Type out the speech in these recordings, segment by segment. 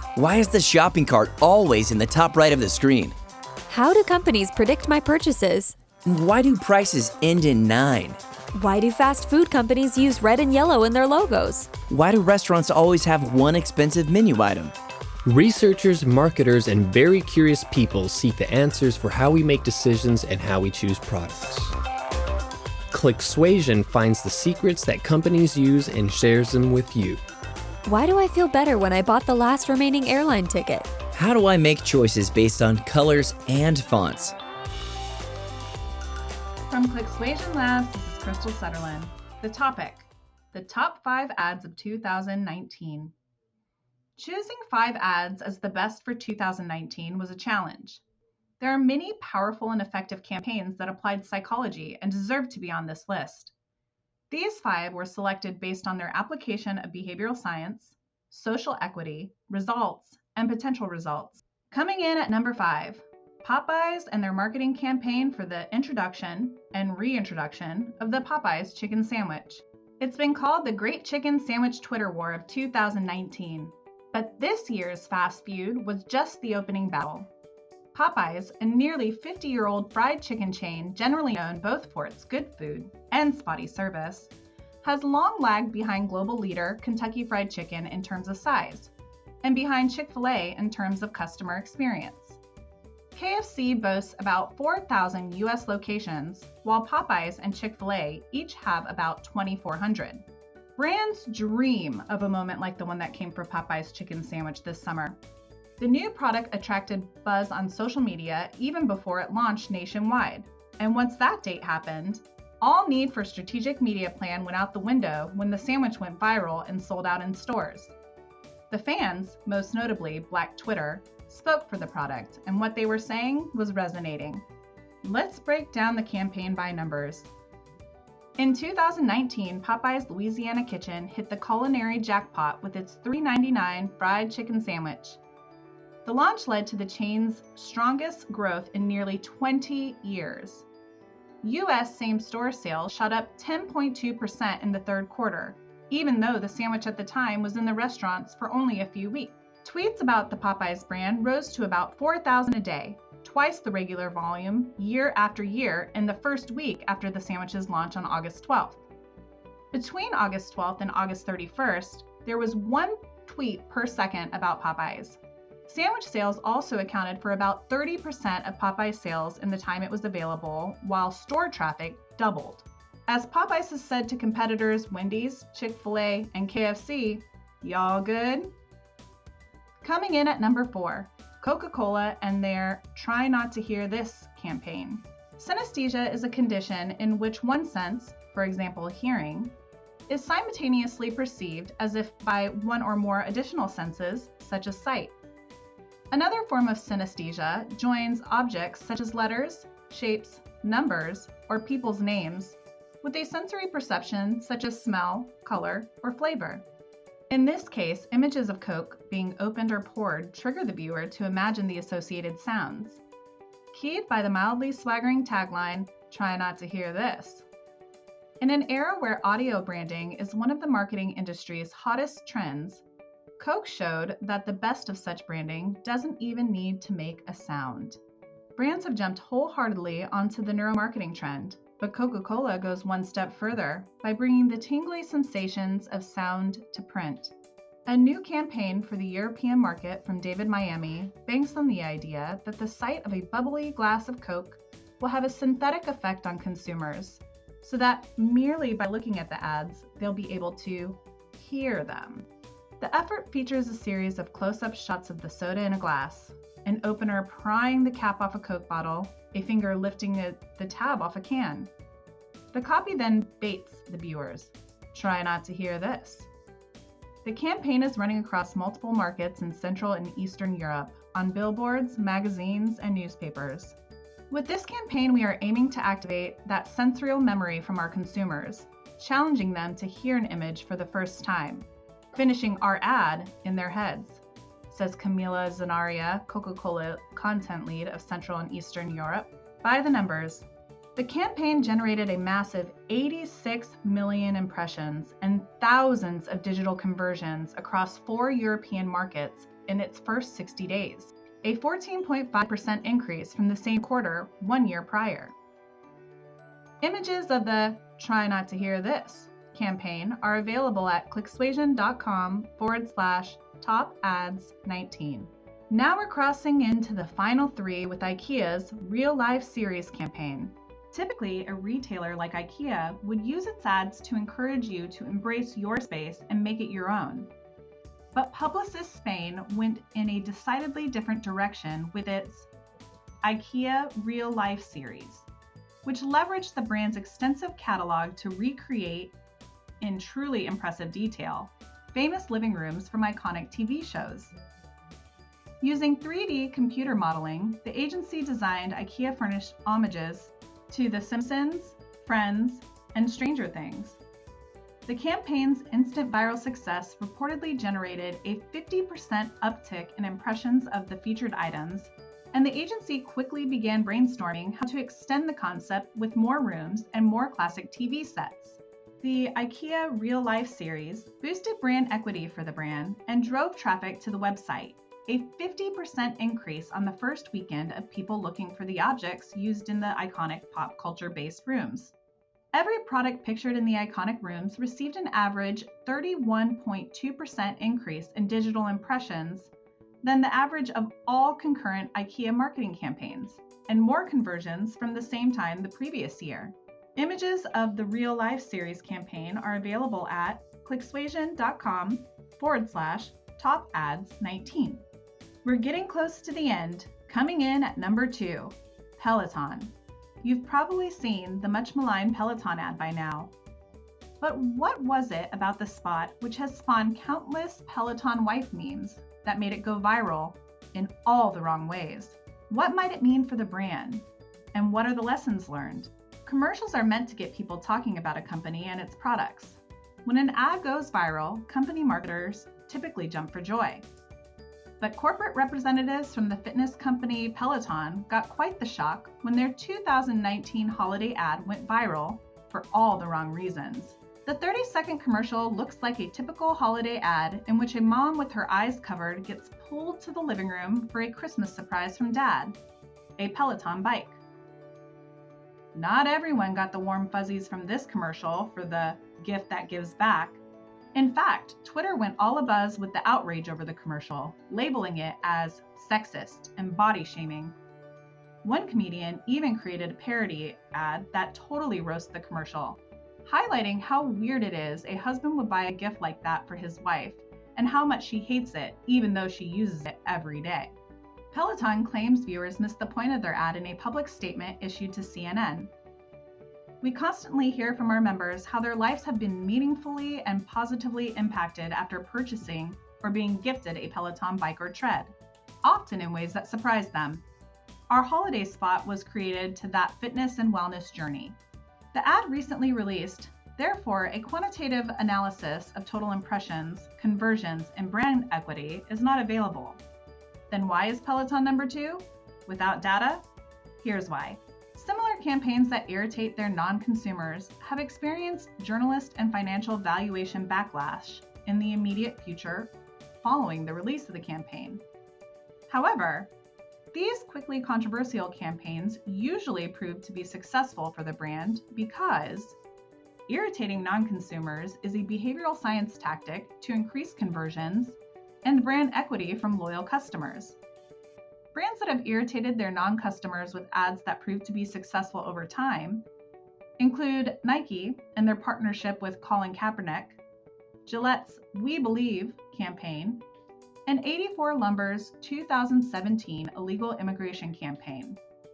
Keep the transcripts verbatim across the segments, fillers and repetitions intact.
Why is the shopping cart always in the top right of the screen? How do companies predict my purchases? Why do prices end in nine? Why do fast food companies use red and yellow in their logos? Why do restaurants always have one expensive menu item? Researchers, marketers, and very curious people seek the answers for how we make decisions and how we choose products. Clicksuasion finds the secrets that companies use and shares them with you. Why do I feel better when I bought the last remaining airline ticket? How do I make choices based on colors and fonts? From Clicksuasion Labs, this is Crystal Sutherland. The topic, the top five ads of two thousand nineteen. Choosing five ads as the best for two thousand nineteen was a challenge. There are many powerful and effective campaigns that applied psychology and deserve to be on this list. These five were selected based on their application of behavioral science, social equity, results, and potential results. Coming in at number five, Popeyes and their marketing campaign for the introduction and reintroduction of the Popeyes chicken sandwich. It's been called the Great Chicken Sandwich Twitter War of two thousand nineteen, but this year's fast feud was just the opening battle. Popeyes, a nearly fifty-year-old fried chicken chain generally known both for its good food and spotty service, has long lagged behind global leader Kentucky Fried Chicken in terms of size, and behind Chick-fil-A in terms of customer experience. K F C boasts about four thousand U S locations, while Popeyes and Chick-fil-A each have about twenty-four hundred. Brands dream of a moment like the one that came for Popeyes chicken sandwich this summer. The new product attracted buzz on social media even before it launched nationwide. And once that date happened, all need for strategic media plan went out the window when the sandwich went viral and sold out in stores. The fans, most notably Black Twitter, spoke for the product, and what they were saying was resonating. Let's break down the campaign by numbers. In two thousand nineteen, Popeye's Louisiana Kitchen hit the culinary jackpot with its three ninety-nine fried chicken sandwich. The launch led to the chain's strongest growth in nearly twenty years. U S same-store sales shot up ten point two percent in the third quarter, even though the sandwich at the time was in the restaurants for only a few weeks. Tweets about the Popeyes brand rose to about four thousand a day, twice the regular volume year after year in the first week after the sandwich's launch on August twelfth. Between August twelfth and August thirty-first, there was one tweet per second about Popeyes. Sandwich sales also accounted for about thirty percent of Popeyes sales in the time it was available, while store traffic doubled. As Popeyes has said to competitors Wendy's, Chick-fil-A, and K F C, y'all good? Coming in at number four, Coca-Cola and their Try Not to Hear This campaign. Synesthesia is a condition in which one sense, for example hearing, is simultaneously perceived as if by one or more additional senses, such as sight. Another form of synesthesia joins objects such as letters, shapes, numbers, or people's names with a sensory perception such as smell, color, or flavor. In this case, images of Coke being opened or poured trigger the viewer to imagine the associated sounds. Keyed by the mildly swaggering tagline, "Try not to hear this." In an era where audio branding is one of the marketing industry's hottest trends, Coke showed that the best of such branding doesn't even need to make a sound. Brands have jumped wholeheartedly onto the neuromarketing trend, but Coca-Cola goes one step further by bringing the tingly sensations of sound to print. A new campaign for the European market from David Miami banks on the idea that the sight of a bubbly glass of Coke will have a synthetic effect on consumers, so that merely by looking at the ads, they'll be able to hear them. The effort features a series of close-up shots of the soda in a glass, an opener prying the cap off a Coke bottle, a finger lifting the, the tab off a can. The copy then baits the viewers. Try not to hear this. The campaign is running across multiple markets in Central and Eastern Europe, on billboards, magazines, and newspapers. With this campaign, we are aiming to activate that sensorial memory from our consumers, challenging them to hear an image for the first time, finishing our ad in their heads, says Camila Zanaria, Coca-Cola content lead of Central and Eastern Europe. By the numbers, The campaign generated a massive eighty-six million impressions and thousands of digital conversions across four European markets in its first sixty days, a fourteen point five percent increase from the same quarter one year prior. Images of the Try Not to Hear This campaign are available at clicksuasion.com forward slash top ads 19. Now we're crossing into the final three with IKEA's Real Life Series campaign. Typically, a retailer like IKEA would use its ads to encourage you to embrace your space and make it your own. But Publicis Spain went in a decidedly different direction with its IKEA Real Life Series, which leveraged the brand's extensive catalog to recreate, in truly impressive detail, famous living rooms from iconic T V shows. Using three D computer modeling, the agency designed IKEA-furnished homages to The Simpsons, Friends, and Stranger Things. The campaign's instant viral success reportedly generated a fifty percent uptick in impressions of the featured items, and the agency quickly began brainstorming how to extend the concept with more rooms and more classic T V sets. The IKEA Real Life Series boosted brand equity for the brand and drove traffic to the website, a fifty percent increase on the first weekend of people looking for the objects used in the iconic pop culture-based rooms. Every product pictured in the iconic rooms received an average thirty-one point two percent increase in digital impressions than the average of all concurrent IKEA marketing campaigns, and more conversions from the same time the previous year. Images of the Real Life Series campaign are available at clicksuasion.com forward slash top ads 19. We're getting close to the end. Coming in at number two, Peloton. You've probably seen the much maligned Peloton ad by now. But what was it about the spot which has spawned countless Peloton wife memes that made it go viral in all the wrong ways? What might it mean for the brand? And what are the lessons learned? Commercials are meant to get people talking about a company and its products. When an ad goes viral, company marketers typically jump for joy. But corporate representatives from the fitness company Peloton got quite the shock when their two thousand nineteen holiday ad went viral for all the wrong reasons. The thirty second commercial looks like a typical holiday ad in which a mom with her eyes covered gets pulled to the living room for a Christmas surprise from dad, a Peloton bike. Not everyone got the warm fuzzies from this commercial for the gift that gives back. In fact, Twitter went all abuzz with the outrage over the commercial, labeling it as sexist and body shaming. One comedian even created a parody ad that totally roasts the commercial, highlighting how weird it is a husband would buy a gift like that for his wife and how much she hates it even though she uses it every day. Peloton claims viewers missed the point of their ad in a public statement issued to C N N. We constantly hear from our members how their lives have been meaningfully and positively impacted after purchasing or being gifted a Peloton bike or tread, often in ways that surprise them. Our holiday spot was created to that fitness and wellness journey. The ad recently released, therefore, a quantitative analysis of total impressions, conversions, and brand equity is not available. Then why is Peloton number two? Without data? Here's why. Similar campaigns that irritate their non-consumers have experienced journalist and financial valuation backlash in the immediate future following the release of the campaign. However, these quickly controversial campaigns usually prove to be successful for the brand because irritating non-consumers is a behavioral science tactic to increase conversions and brand equity from loyal customers. Brands that have irritated their non-customers with ads that prove to be successful over time include Nike and their partnership with Colin Kaepernick, Gillette's We Believe campaign, and eighty-four Lumber's two thousand seventeen illegal immigration campaign.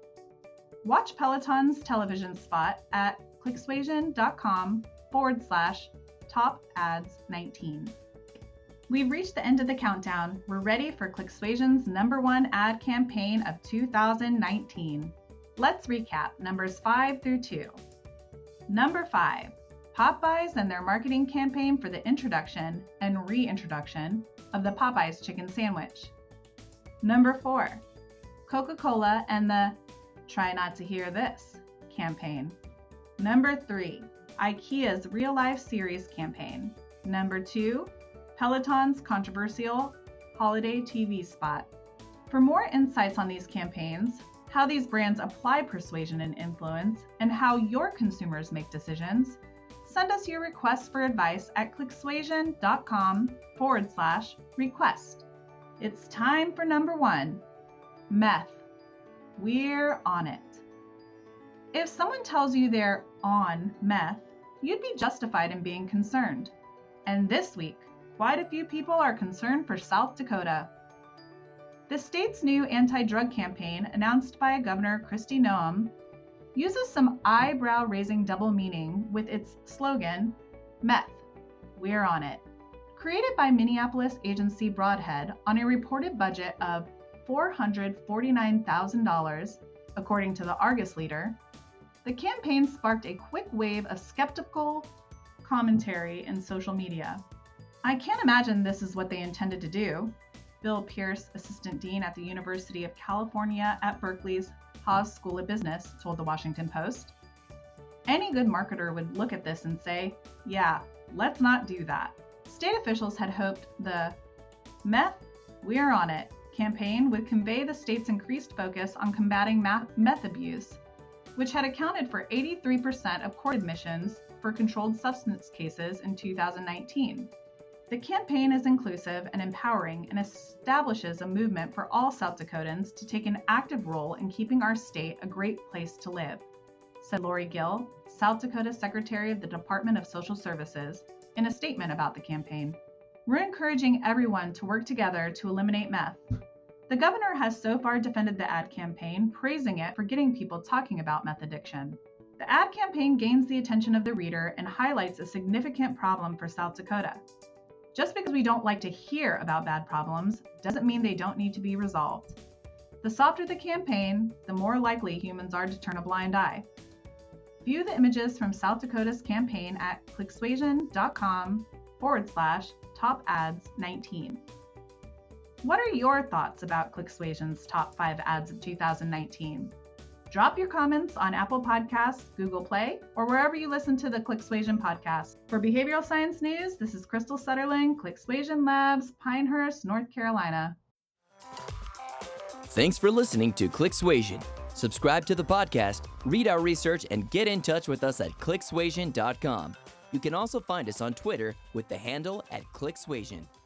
Watch Peloton's television spot at clicksuasion.com forward slash top ads 19. We've reached the end of the countdown. We're ready for ClickSuasion's number one ad campaign of two thousand nineteen. Let's recap numbers five through two. Number five, Popeyes and their marketing campaign for the introduction and reintroduction of the Popeyes chicken sandwich. Number four, Coca-Cola and the Try Not to Hear This campaign. Number three, IKEA's Real Life Series campaign. Number two, Peloton's controversial holiday T V spot. For more insights on these campaigns, how these brands apply persuasion and influence, and how your consumers make decisions, send us your requests for advice at clicksuasion.com forward slash request. It's time for number one, meth. We're on it. If someone tells you they're on meth, you'd be justified in being concerned. And this week, quite a few people are concerned for South Dakota. The state's new anti-drug campaign, announced by Governor Kristi Noem, uses some eyebrow-raising double meaning with its slogan, Meth, We're on it. Created by Minneapolis agency Broadhead on a reported budget of four hundred forty-nine thousand dollars, according to the Argus Leader, the campaign sparked a quick wave of skeptical commentary in social media. I can't imagine this is what they intended to do, Bill Pierce, assistant dean at the University of California at Berkeley's Haas School of Business, told the Washington Post. Any good marketer would look at this and say, yeah, let's not do that. State officials had hoped the Meth, We're on it campaign would convey the state's increased focus on combating meth abuse, which had accounted for eighty-three percent of court admissions for controlled substance cases in two thousand nineteen. The campaign is inclusive and empowering and establishes a movement for all South Dakotans to take an active role in keeping our state a great place to live, said Lori Gill, South Dakota Secretary of the Department of Social Services, in a statement about the campaign. We're encouraging everyone to work together to eliminate meth. The governor has so far defended the ad campaign, praising it for getting people talking about meth addiction. The ad campaign gains the attention of the reader and highlights a significant problem for South Dakota. Just because we don't like to hear about bad problems doesn't mean they don't need to be resolved. The softer the campaign, the more likely humans are to turn a blind eye. View the images from South Dakota's campaign at clicksuasion.com forward slash top ads 19. What are your thoughts about ClickSuasion's top five ads of two thousand nineteen? Drop your comments on Apple Podcasts, Google Play, or wherever you listen to the ClickSuasion podcast. For behavioral science news, this is Crystal Sutherland, ClickSuasion Labs, Pinehurst, North Carolina. Thanks for listening to ClickSuasion. Subscribe to the podcast, read our research, and get in touch with us at click suasion dot com. You can also find us on Twitter with the handle at ClickSuasion.